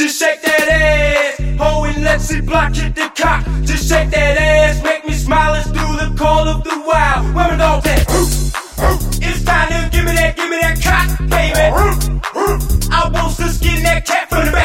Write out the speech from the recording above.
Just shake that ass, ho, and let's see block hit the cock. Just shake that ass, make me smile, let's do the call of the wild. Where my dogs at? It's time to give me that cock, baby. I want to skin that cat from the back.